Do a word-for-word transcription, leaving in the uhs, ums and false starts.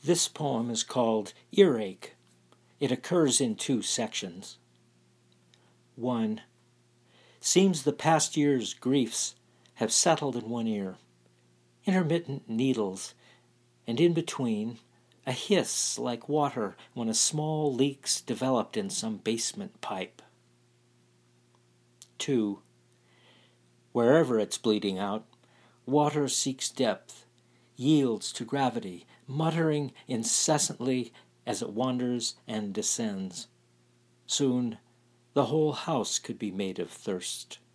This poem is called Earache. It occurs in two sections. One. Seems the past year's griefs have settled in one ear. Intermittent needles, and in between, a hiss like water when a small leak's developed in some basement pipe. Two. Wherever it's bleeding out, water seeks depth, yields to gravity, muttering incessantly as it wanders and descends. Soon, the whole house could be made of thirst.